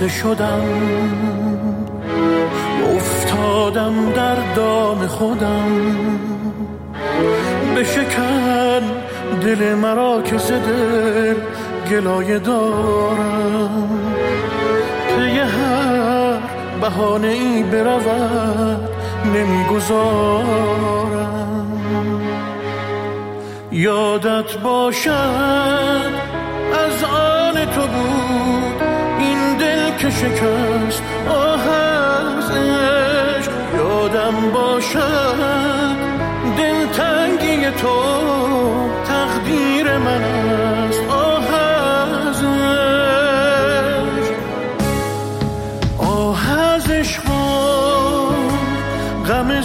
دیده شدم، افتادم در دام خودم. بشکن دل مرا که ز دل گلایه دارم، پی هر بهانه ای برود نمیگذارم. یادت باشد از آن تو بود این دل که شکست آه از عشق. یادم باشد دلتنگی تو تقدیر من است آه از عشق. آه از عشق غم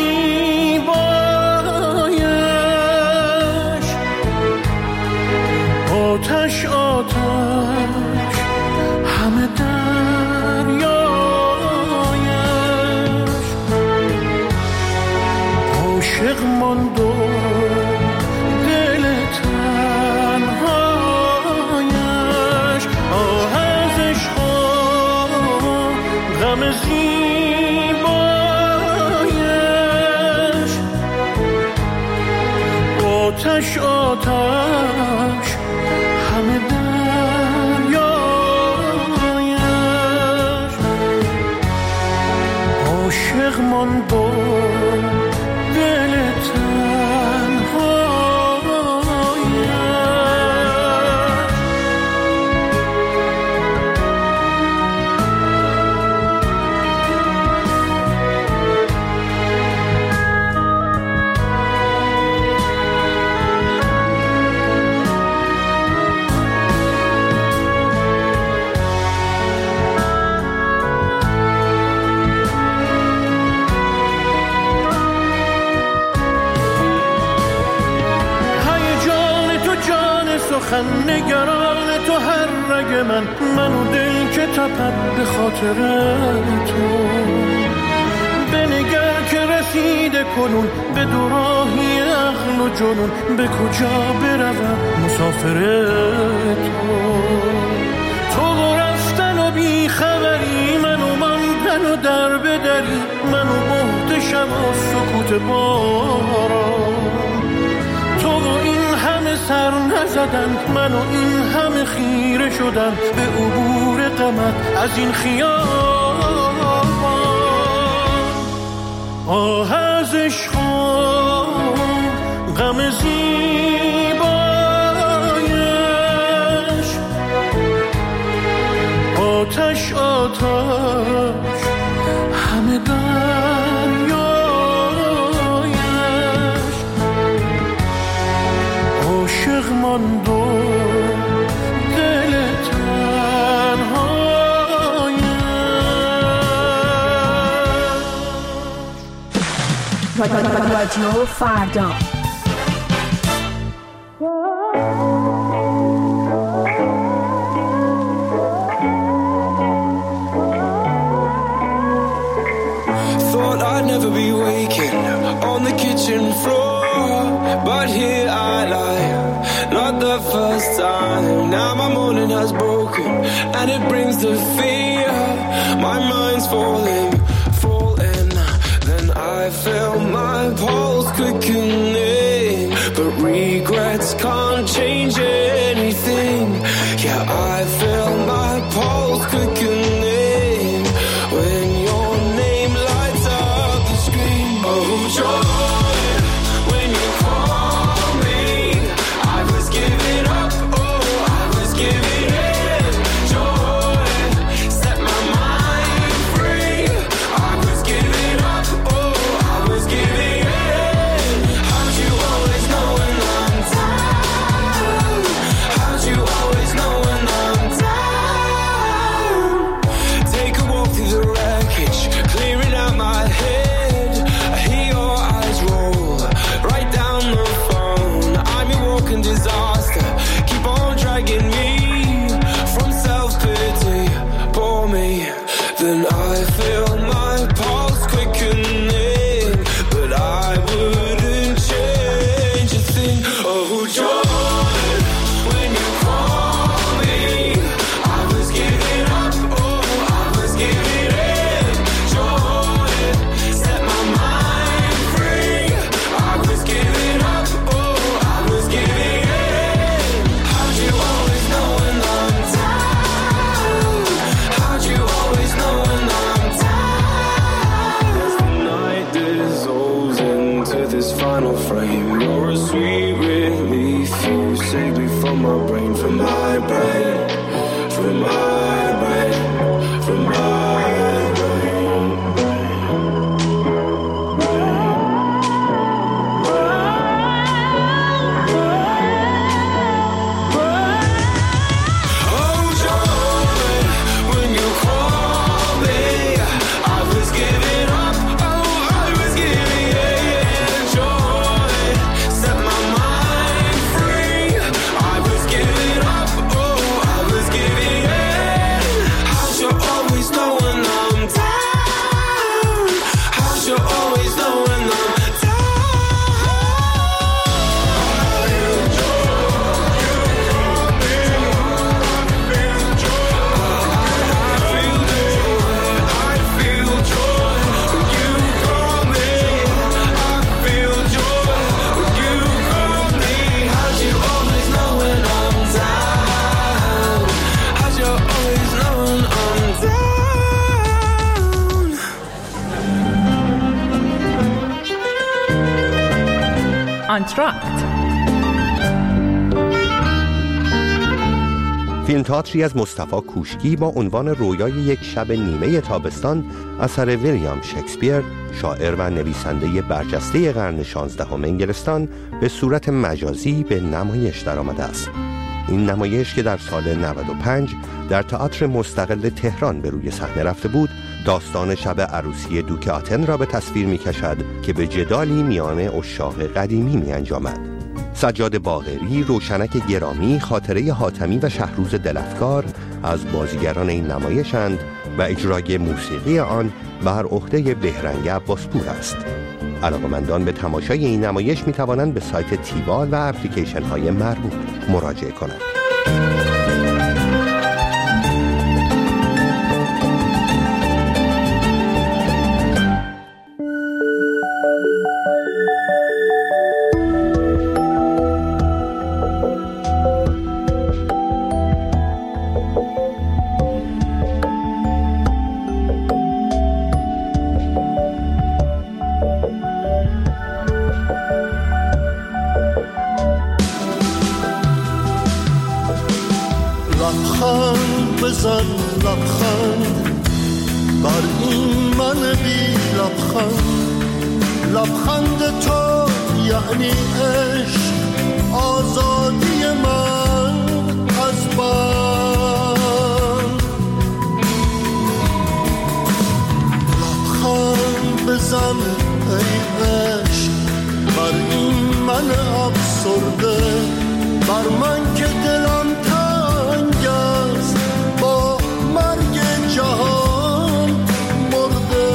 زیبایش، آتش آتش همه دریایش. عاشق ماند و دل تنهایش. آه از عشق غم زیبایش، آتش آتش همه دریایش. عاشق ماند و دل نگران تو هر رگ منو دل که تپد به خاطر تو. بنگر که رسیده کنون به دوراهی عقل و جنون، به کجا بروم مسافر تو. تو رفتن و بی خبری، منو ماندن و در بدری، منو بهت شب و سکوت باران. تو این همه سر نزدن، منو این همه خیره شدن به عبور غمت از این خیابان. آه از عشق غم زیبایش، آتش آتش همه دریایش. عاشق ماند و دل تنهایش. رادیو فردا. Thought I'd never be waking on the kitchen floor, but here I lie, not the first time. Now my morning has broken and it brings the fear. My mind's falling, then I feel my pulse quickening, but regrets can't change anything. Yeah, I feel my pulse quickening when your name lights up the screen. Oh, joy, when you call me, I was giving up, oh, I was giving in. Joy, set my mind free, I was giving up, oh, I was giving in. How'd you always know when I'm down? How'd you always know when I'm down? Take a walk through the wreckage, clearing out my head. I hear your eyes roll to this final frame. You're a sweet relief. You save me from my brain, from my brain, from my brain, from my brain. فیلم تئاتری از مصطفی کوشکی با عنوان رویای یک شب نیمه تابستان اثر ویلیام شکسپیر، شاعر و نویسنده برجسته قرن 16 انگلستان، به صورت مجازی به نمایش درآمده است. این نمایش که در سال 95 در تئاتر مستقل تهران به روی صحنه رفته بود، داستان شب عروسی دوک آتن را به تصویر می‌کشد که به جدالی میان عشاق قدیمی می‌انجامد. سجاد باقری، روشنک گرامی، خاطره حاتمی و شهروز دلفکار از بازیگران این نمایشند و اجرای موسیقی آن بر عهده بهرنگ عباسپور است. علاقه‌مندان به تماشای این نمایش می‌توانند به سایت تیوال و اپلیکیشن‌های مربوط مراجعه کنند. بزن لبخند بر این من بی لبخند تو یعنی عشق، آزادی من از بند. لبخند بزن ای عشق بر این من افسرده، بر من که دلم تنگ است با مرگ جهان مرده.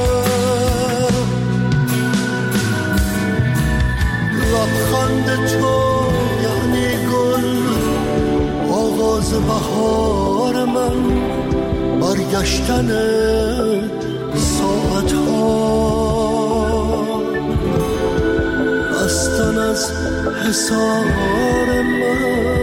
لبخند تو یعنی گل، آغاز بهار من، برگشتن ساعت ها، بستن از حصار من.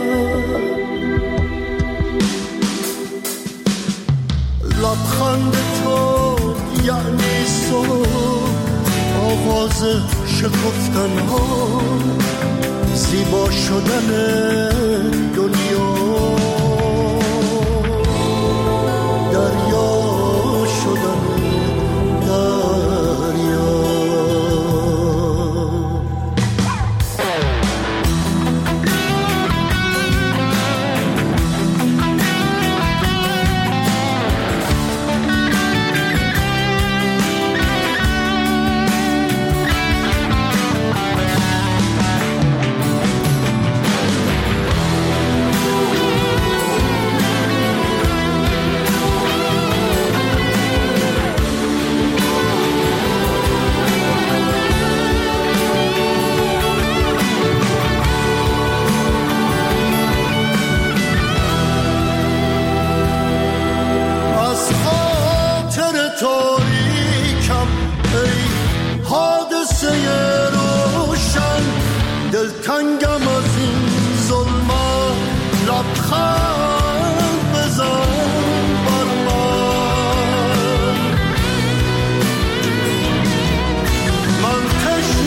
لبخند تو یعنی صبح، آغاز شکفتن ها، زیبا شدن دنیا، دریا شدن دریا. دلتنگم از این ظلمت، لبخند بزن بر من. من تشنه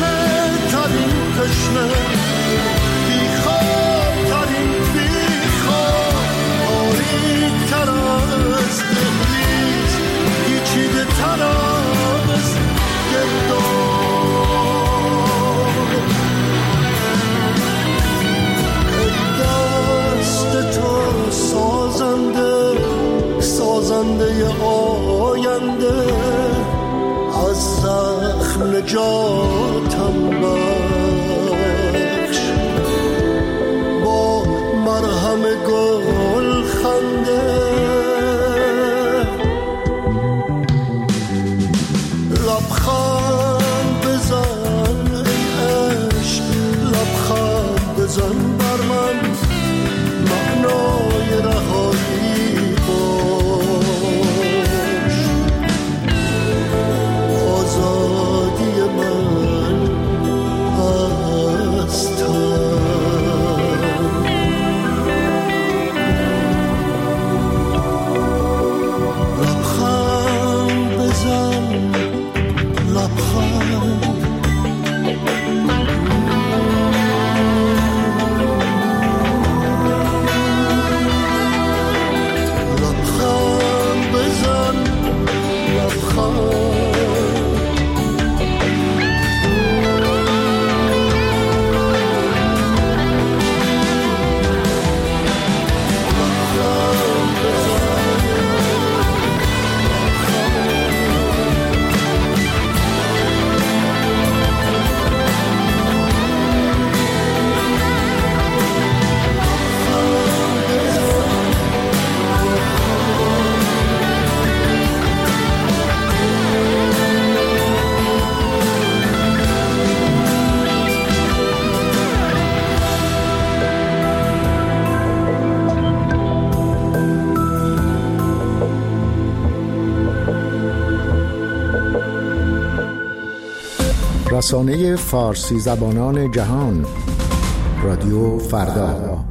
رسانه فارسی زبانان جهان، رادیو فردا.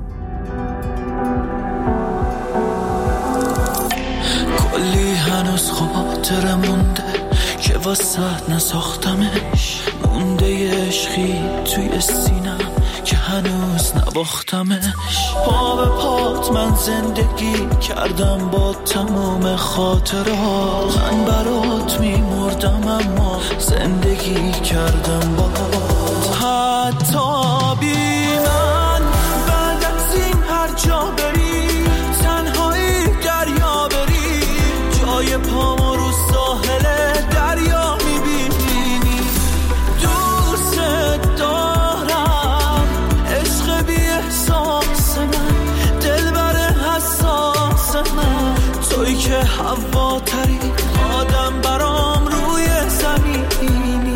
کلی هنوز خاطره مونده که واسه نساختمش، مونده یه عشقی توی سینم که هنوز نباختمش. پا به پات من زندگی کردم با تمام خاطرات، من برات میمردم اما زندگی کردم باهات. حتی بی من بعد از این هر جا بری، تنهایی دریا بری، جای پامو رو ساحل دریا میبینی. دوست دارم عشق بی احساس من، دلبر حساس من، توی که هواتری آدم برام روی زمینی.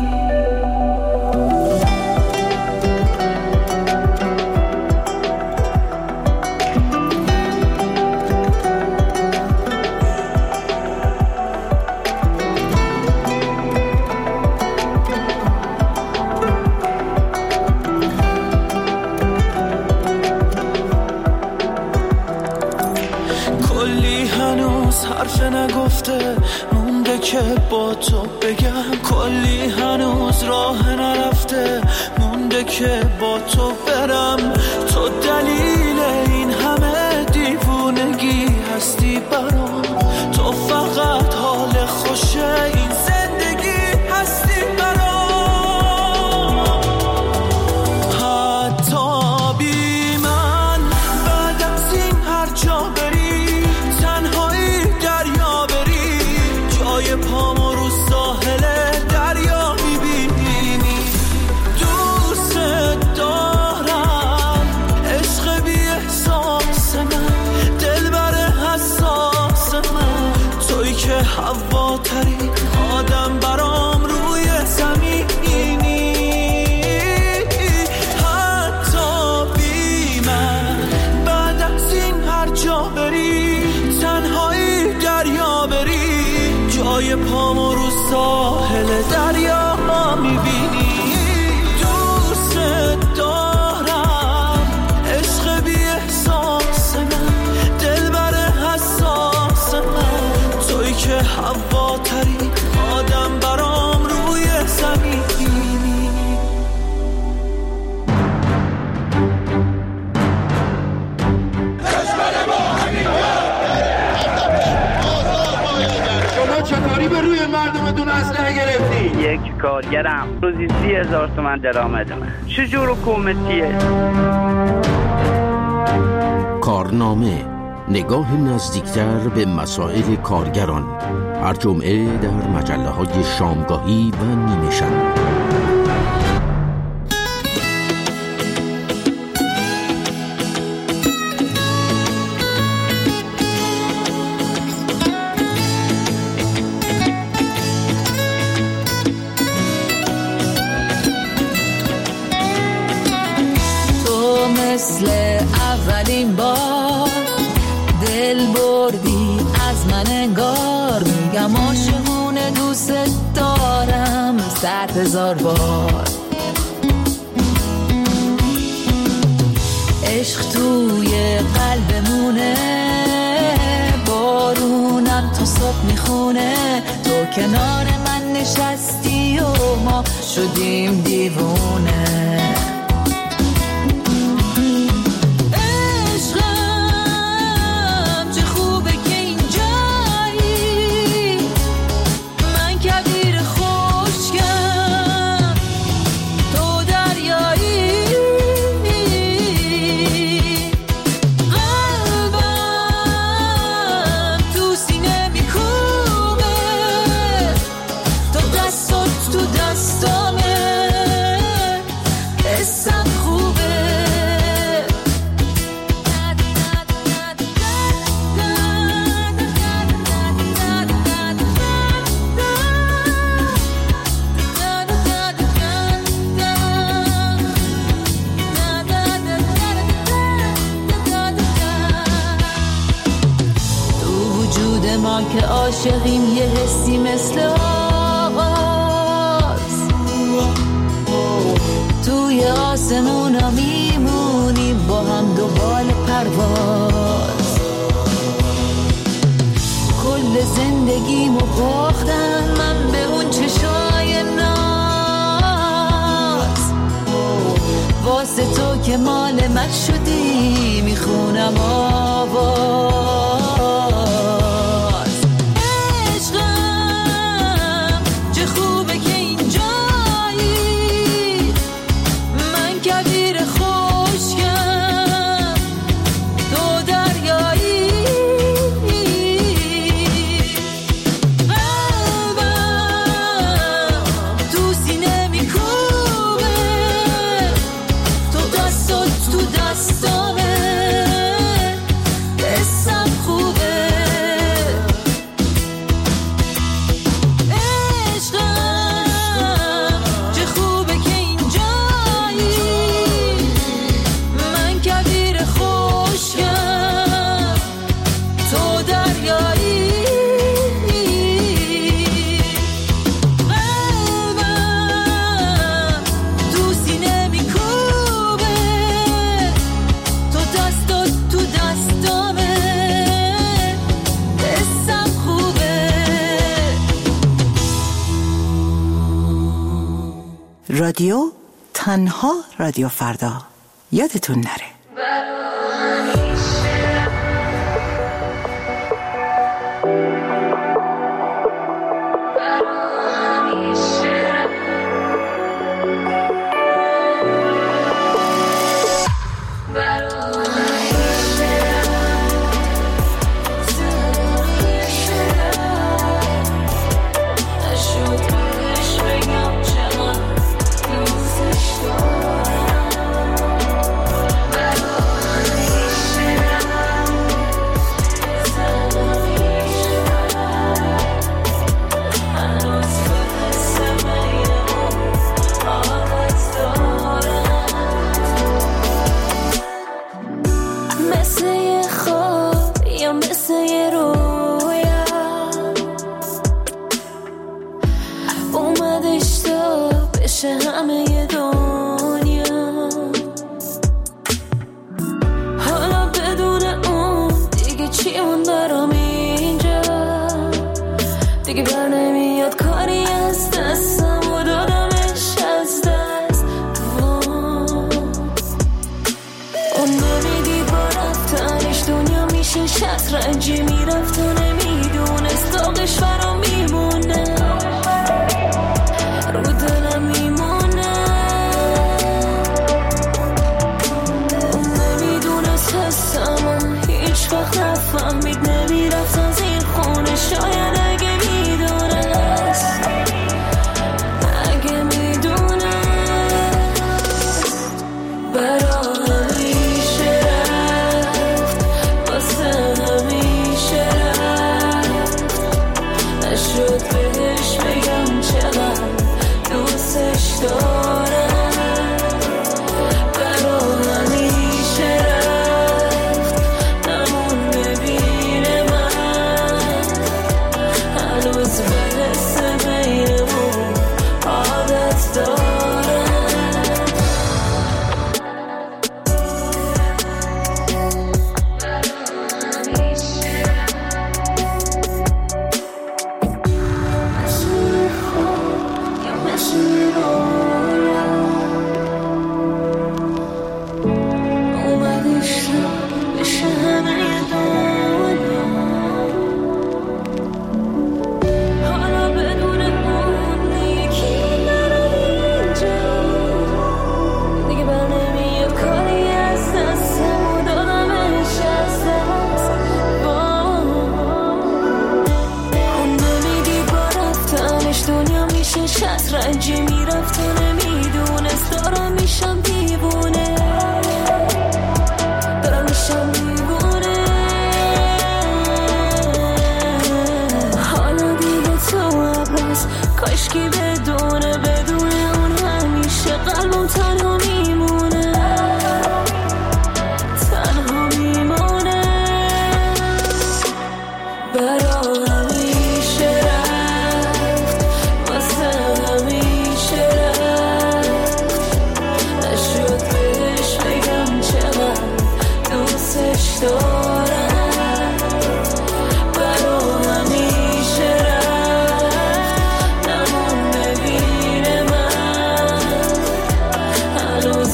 حرف نگفته مونده که با تو بگم، کلی هنوز راه نرفته مونده که با تو برم. تو دلیل این همه دیوونگی هستی برام، تو فقط حال خوشه این زندگی هستی برام. حتی بی من بعد از این هر جا بری، تنهایی دریا بری، جای پامو رو ساحل دریا میبینی. دوست دارم عشق بی احساس من، دلبر حساس من، توی که هواتری آدم برام روی زمینی. حتی بی من بعد از این هر جا بری، تنهایی دریا بری، جای پامو رو ساحل دریا میبینی. دوست دارم عشق بی احساس من، دلبر حساس من، توی که هواتری آدم برام روی زمینی. چطوری به روی مردمتون اسلحه گرفتی؟ یک کارگرم روزی 30,000 تومان درآمد من. چجور حکومتیه؟ کارنامه، نگاه نزدیکتر به مسائل کارگران، هر جمعه در مجله‌های شامگاهی و نیمه شب. مثل اولین بار دل بردی از من انگار، میگم عاشقونه دوست دارم 100,000 بار. عشق توی قلبمونه، بارونم تا صبح میخونه، تو کنار من نشستی و ما شدیم دیوونه. ما که عاشقیم یه حسی مثل آغاز آسمونا میمونیم با هم دنبال پرواز. کل زندگیمو باختم من به اون چشای ناز، واسه تو که مال من شدی میخونم آواز. عشقم چه خوبه که اینجایی، من کویر خشکم تو دریایی. قلبم تو سینه میکوبه، تو دستات تو دستامه، حسم خوبه. عشقم چه خوبه که اینجایی، من کویر خشکم تو دریایی. قلبم تو سینه میکوبه، تو دستات تو دستامه، حسم خوبه. رادیو تنها رادیو فردا، یادتون نره. مثل یه خواب یا مثل یه رویا، اومدش تا بشه همه یه دنیا. حالا بدون اون دیگه چی مون برام اینجا، دیگه بر نمیاد کاری از دستم و دادمش از دست. اون نمیدید با رفتنش دنیا میشه شطرنجی، میرفت و نمیدونست داغش برام میمونه، رو دلم میمونه. اون نمیدونست حسم و هیچ وقت نفهمید، نمیرفت از این خونه، شاید اگه میدونست، اگه میدونست برام همیشه رفت، واسه همیشه رفت. نشد بهش بگم چقدر دوستش دارم، برام همیشه رفت، نمون ببینه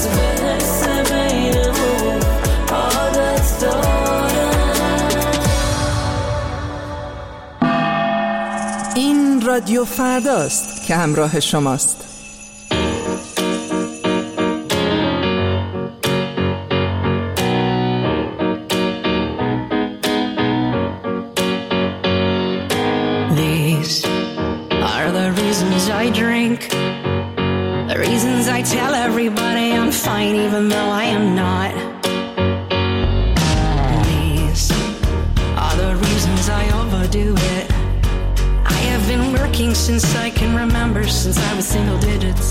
هنوز به حس بینمون عادت دارم. این رادیو فرداست که همراه شماست. These are the reasons I drink, the reasons I tell everybody I'm fine even though I am not. These are the reasons I overdo it. I have been working since I can remember, since I was single digits.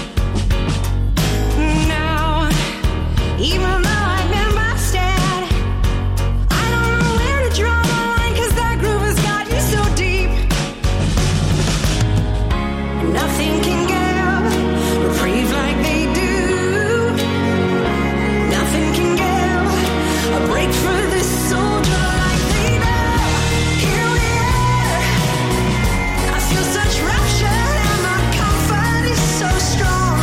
Now, even though I've been busted, I don't know where to draw the line, 'cause that groove has got you so deep. Nothing can give reprieve like they do. Nothing can give a break for this soldier like they do. Here we are. I feel such rapture and my comfort is so strong.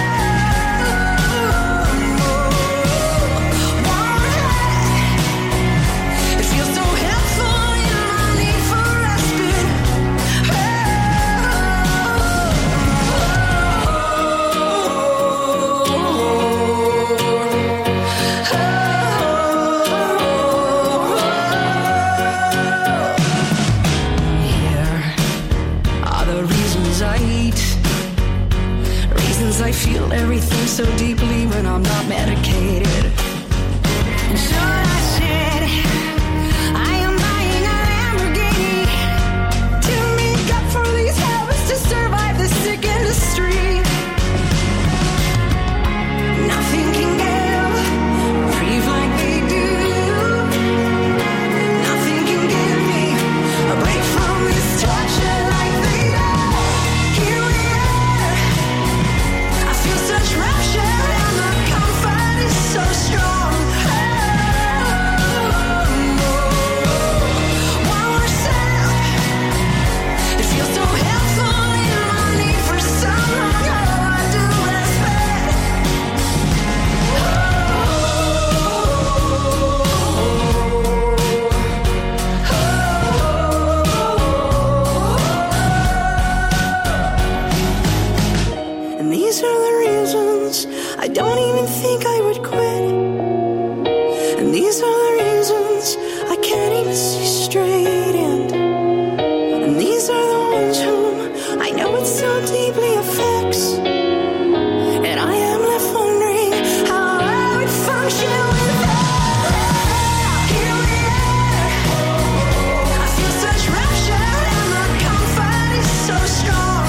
It feels so helpful in my need for respite. Here are the reasons I eat, reasons I feel everything so deeply when I'm not medicated. And sure I said I am buying a Lamborghini to make up for these habits, to survive this sick industry. Nothing can give reprieve like they do. Nothing can give me a break from this torture like they do. Here we are. I feel such rapture and my comfort is so strong. One more step. It feels so helpful in my need for someone. Oh, I do respect. And these are the reasons I don't even think I would quit. And these are the reasons I can't even see straight. And these are the ones whom I know it so deeply affects. And I am left wondering how I would function without. Here we are. I feel such rapture and my comfort is so strong.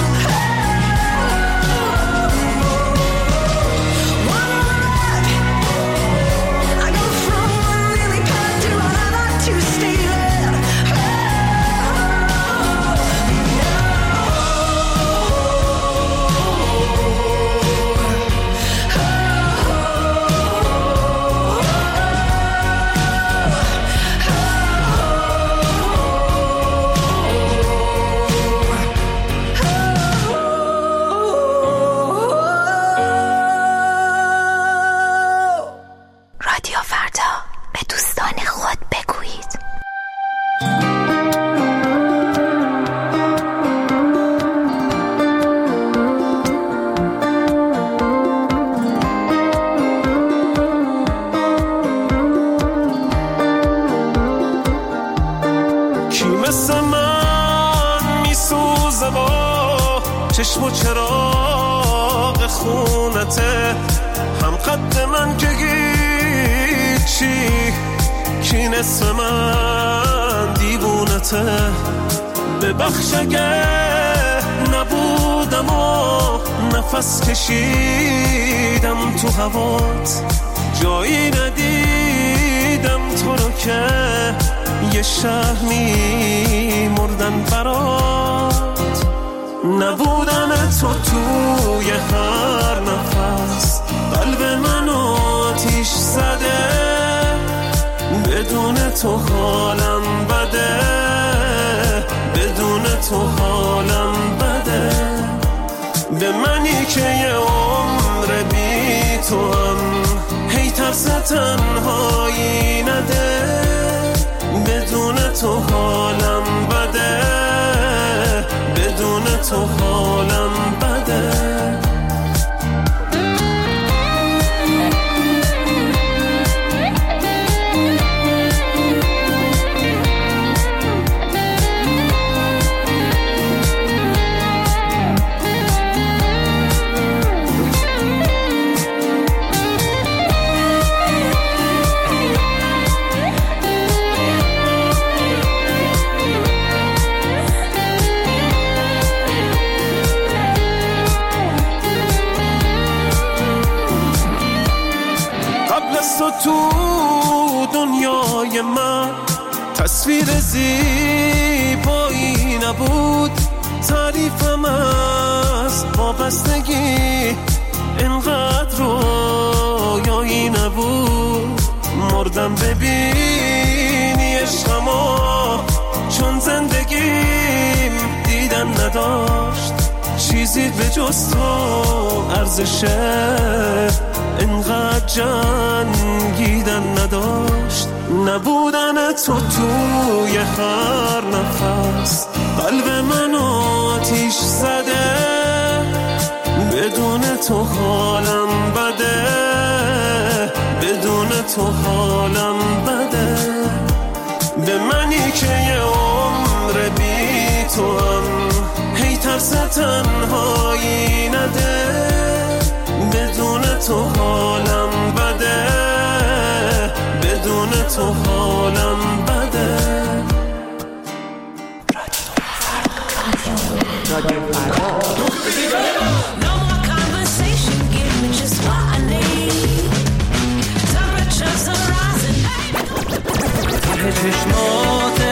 One more rep. I go from one lily pad to another to stay there. رادیو فردا، به دوستان خود بگویید. کی مثل من میسوزه با چشم و چراغ خونته، هم قد من که هیچی، کی نصف من دیوونته. ببخش اگه نبودم و نفس کشیدم تو هوات، جایی ندیدم تو رو که یه شهر می‌مردن برات. نبودن تو توی هر نفس قلب منو آتیش زده، بدون تو حالم بده، بدون تو حالم بده. به منی که یه عمر بی تو هم هی ترس تنهایی نده، بدون تو حالم بده، بدون تو حالم بده. تو دنیای من تصویر زیبایی نبود، تعریفم از وابستگی اینقدر رویایی نبود. مردم ببینی عشقمو، چون زندگیم دیدن نداشت، چیزی به جز تو ارزشه اینقدر جنگیدن نداشت. نبودن تو توی هر نفس قلب منو آتیش زده، بدون تو حالم بده، بدون تو حالم بده. به منی که یه عمر بی تو هم هی ترس تنهایی نده، بدون تو حالم بده، بدون تو حالم بده. رادیو فردا. چشمات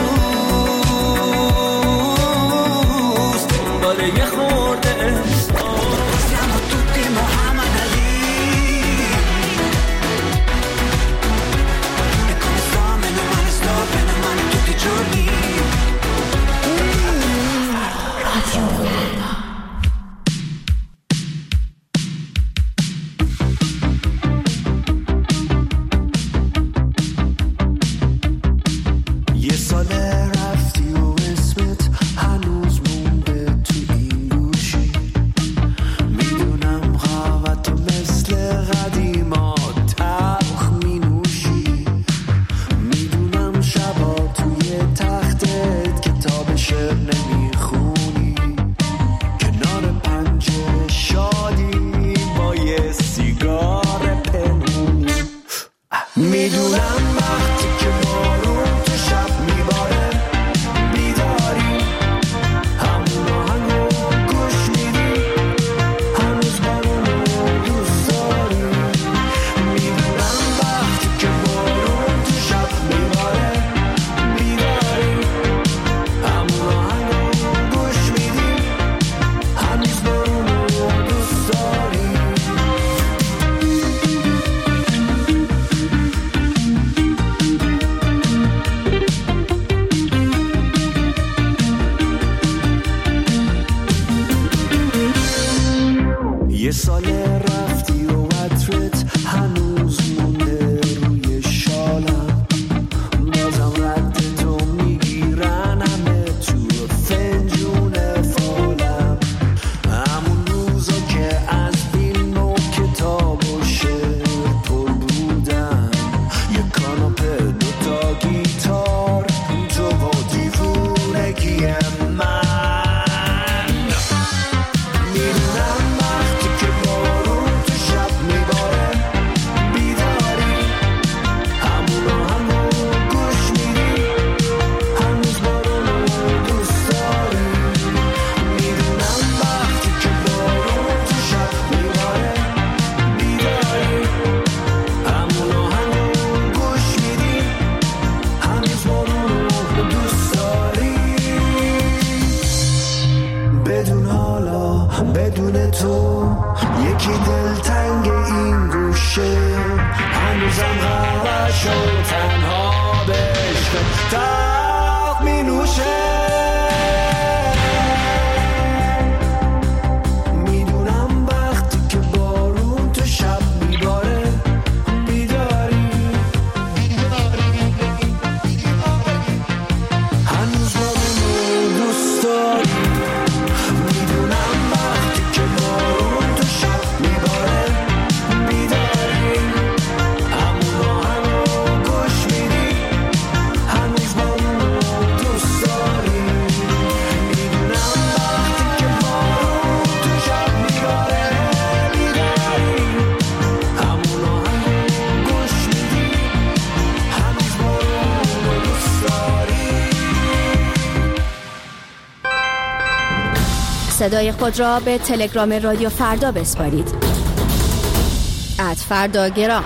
امروز دنباله یه خورده siamo tutti Muhammad Ali e come صدای خود را به تلگرام رادیو فردا بسپارید. @فرداگرام.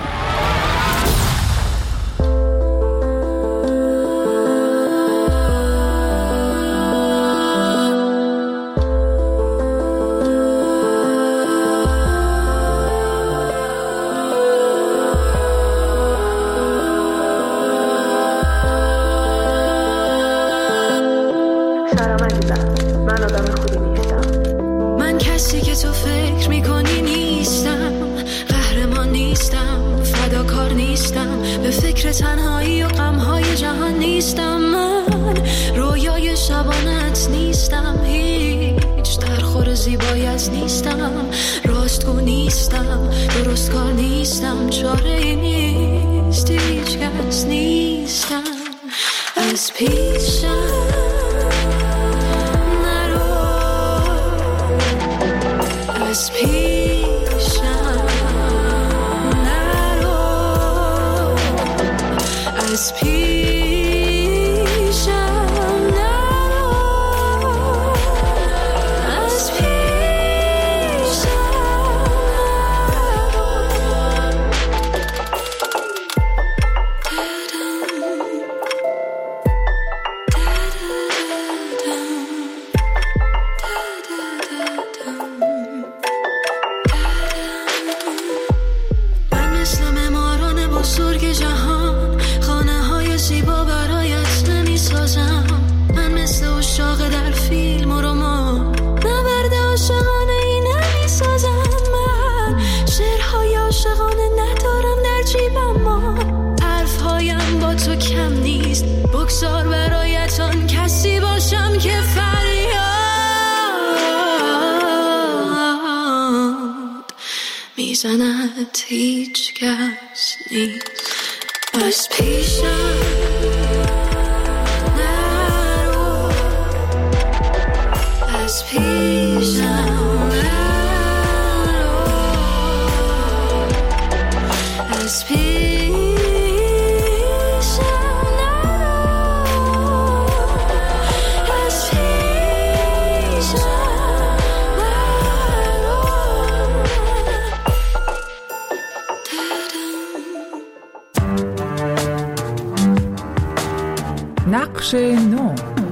تنهایی و غم‌های جهان نیستم، من رویای شبانت نیستم، هیچ درخور زیبایت نیستم، راستگو نیستم، درست کار نیستم، چاره نیست، هیچ کس نیستم، از پیشم نرو، از پیشم از پیشم نرو، از پیشم من مثل معماران بزرگ جهان زیبا برایت نمی سازم، من مثل عشاق در فیلم و رمان نبرد عاشقانه ای نمی سازم، من شعرهای عاشقانه ندارم در جیبم، ما حرفهایم با تو کم نیست، بگذار برایت آن کسی باشم که فریاد میزند، هیچ کس نیست، از پیشم نرو، از پیشم نرو، از پیشم نرو، از پیشم نقش نو.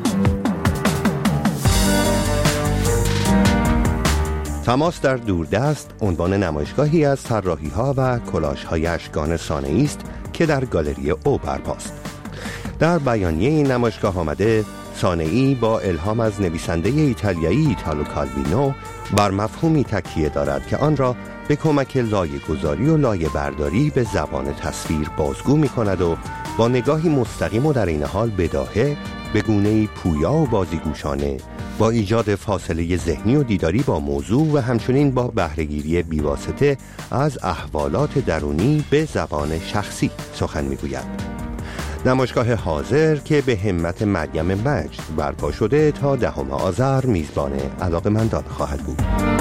تماس در دوردست عنوان نمایشگاهی از طراحی‌ها و کلاژهای اشکان صانعی است که در گالری او برپاست. در بیانیه این نمایشگاه آمده صانعی با الهام از نویسنده ایتالیایی ایتالو کالوینو بر مفهومی تکیه دارد که آن را به کمک لایه‌گذاری و لایه‌برداری به زبان تصویر بازگو می‌کند و با نگاهی مستقیم و در این حال بداهه به گونه‌ای پویا و بازیگوشانه با ایجاد فاصله ذهنی و دیداری با موضوع و همچنین با بهره‌گیری بی‌واسطه از احوالات درونی به زبان شخصی سخن می‌گوید. نمایشگاه حاضر که به همت مریم مجد برپا شده تا 10 آذر میزبان علاقه‌مندان خواهد بود.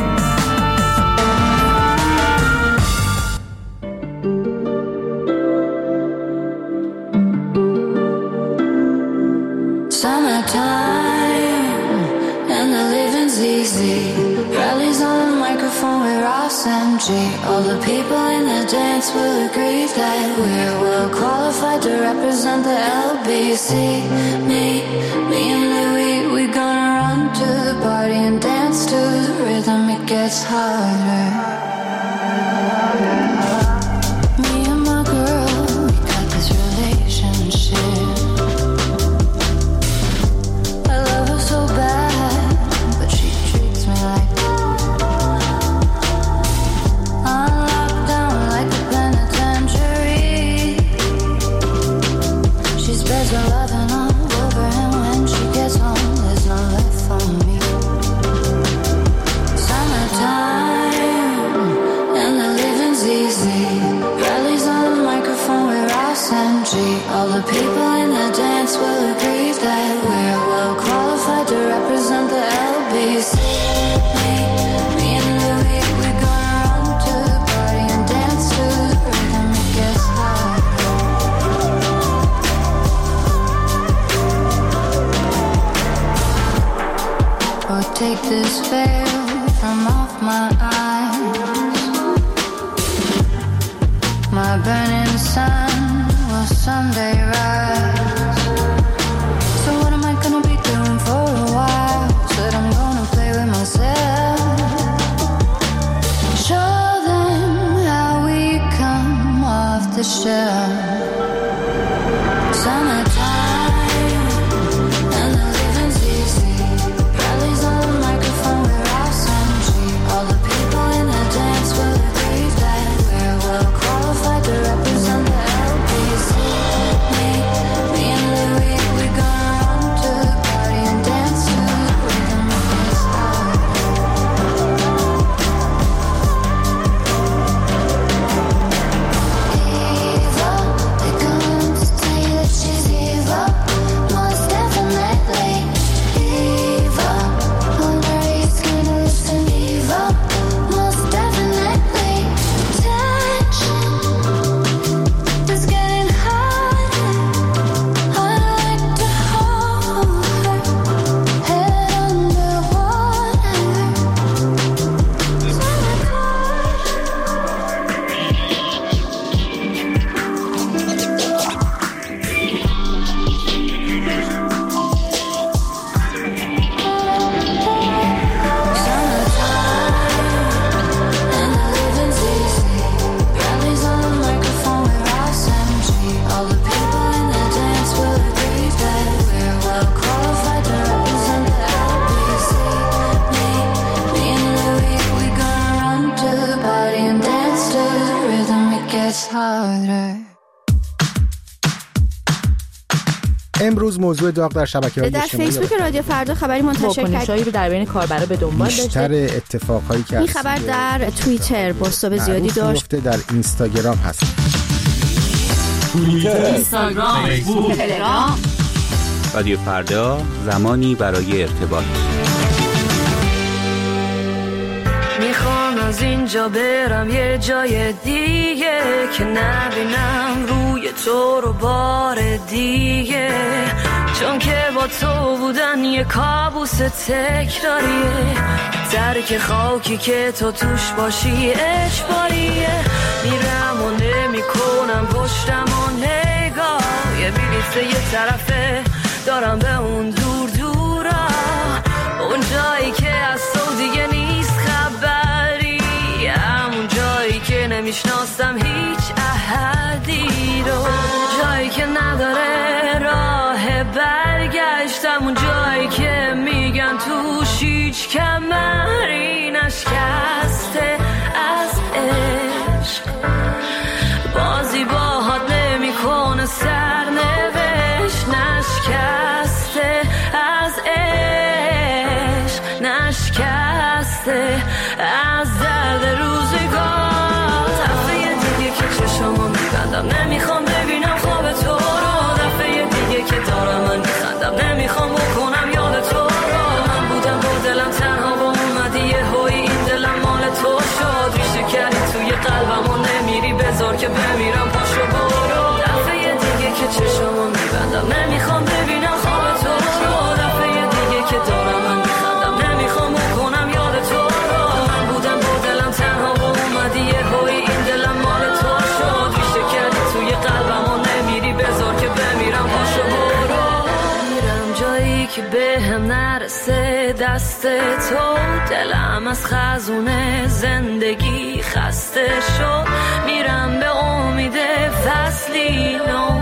All the people in the dance will agree that we're well qualified to represent the LBC. Me and Louis, we're gonna run to the party and dance to the rhythm. It gets harder. Me and my girl, we got this relationship. I love her so bad, but she treats me like loving all over, and when she gets home, there's no left for me. Summertime, and the living's easy. Rallies on the microphone with Ross and G. All the people in the dance will agree that we're well qualified to represent the LBC. Me and Louis, we're gonna run to the party and dance to the rhythm. It gets hard. Take this fair My burning sun will someday rise. So what am I gonna be doing for a while? Said I'm gonna play with myself. Show them how we come off the shelf. Summertime and the living's easy. Rallies on the microphone, we're off some tree. All the people in the dance will agree that we're well qualified to represent the LBC. Me and Louis, we gonna run to the party and dance to the rhythm of this heart. Eva, they're going to tell you that she's evil, most definitely. Eva, on her east gonna listen. Eva, most definitely. Tension is getting harder. I'd like to hold her head underwater. امروز موضوع داغ در شبکه‌های در اجتماعی فیسبوک رادیو فردا خبری منتشر کرد. رو در بین کاربرا به دنبال داشته. بیشتر اتفاقایی که این خبر در توییتر بازتاب زیادی داشت. در اینستاگرام هست. توییتر، اینستاگرام، فیسبوک، تلگرام. رادیو فردا، زمانی برای ارتباط. میخوام از اینجا برم یه جای دیگه که نبینم روی تو رو بار دیگه، چون که با تو بودن یه کابوس تکراریه، درک خاکی که تو توش باشی اجباریه. میرم و نمیکنم پشتم و نگاه، یه بلیت یه طرفه دارم به اون دور دورا، اون جایی که از تو دیگه نیست خبری، همون جایی که نمیشناسم هیچ احدی رو، جایی که نداره راه برگشتم، اون جایی که میگن توش هیچ کمری نشکسته از عشق، بازی باهات نمیکنه سرنوشت، نشکسته از عشق، نشکسته از درد روزگار. دفعه دیگه که چشمو میبندم نمیخوام ببینم خواب تو رو، دفعه دیگه که دارم من میخندم نمیخوام بکنم یاد تو رو، من بودم با دلم تنها و اومدی یه هوی این دلم مال تو شد، ریشه کردی توی قلبم و نمیری بذار که بمیرم پاشو برو. دفعه دیگه که چشمو میبندم نمیخوام ببینم خواب تو رو، دفعه دیگه که دارم من میخندم نمیخوام بکنم یاد تو رو، من بودم با دلم تنها و اومدی یه هوی این دلم مال تو شد، ریشه کردی توی قلبم و نمیری بذار که بمیرم پاشو برو. میرم جایی که به هم نرسه دست تو، دلم از خزونه زندگی خسته شد، میرم به امید فصلی نو،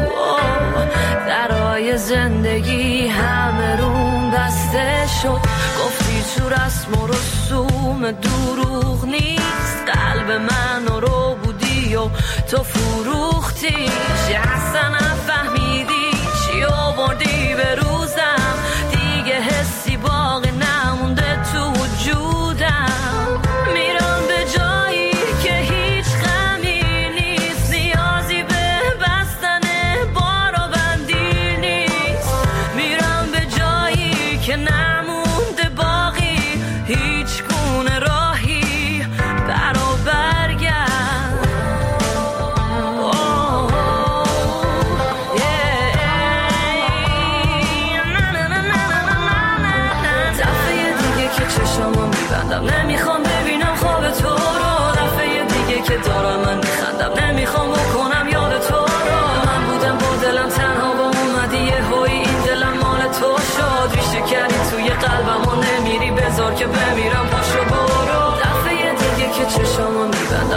درای زندگی همه روم بسته شد، گفتی تو رسم و رسوم دروغ نیست، قلب من رو بودی و تو فروختیش، اصلا نفهمیدی چی آوردی به روزم، دیگه حسی باقی نمونده تو وجودم، میرم به جایی که هیچ غمی نیست، نیازی به بستن بار و بندی نیست، میرم به جایی که نمونده باقی هیچ گونه راهی برا برگرد.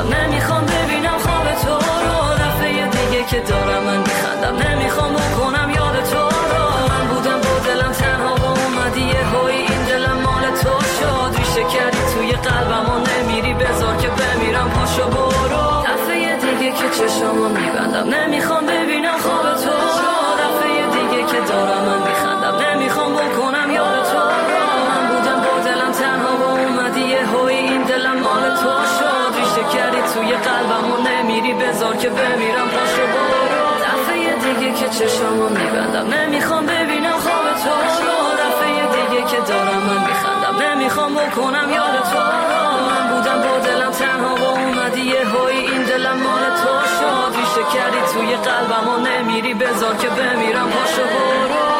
میبندم نمیخوام ببینم خواب تو رو دفعه دیگه که دارم من میخندم نمیخوام بکنم یاد تو رو من بودم با دلم تنها و اومدی یه هایی این دلم مال تو شد ریشه کردی توی قلبم و نمیری بذار که بمیرم پاشو برو دفعه دیگه که چشمو میبندم نمیخوام ببینم خواب تو رو دفعه دیگه که دارم من میخندم نمیخوام بکنم یاد تو رو من بودم با دلم تنها و اومدی یه هایی این دلم مال تو شد ریشه کردی توی قلبم و نمیری بذار که بمیرم پاشو برو دفعه دیگه که چشمو میبندم نمیخوام ببینم خواب تو رو دفعه دیگه که دارم من میخندم نمیخوام بکنم یاد تو رو من بودم با دلم تنها و اومدی یه هایی این دلم مال تو شد ریشه کردی توی قلبم و نمیری بذار که بمیرم پاشو برو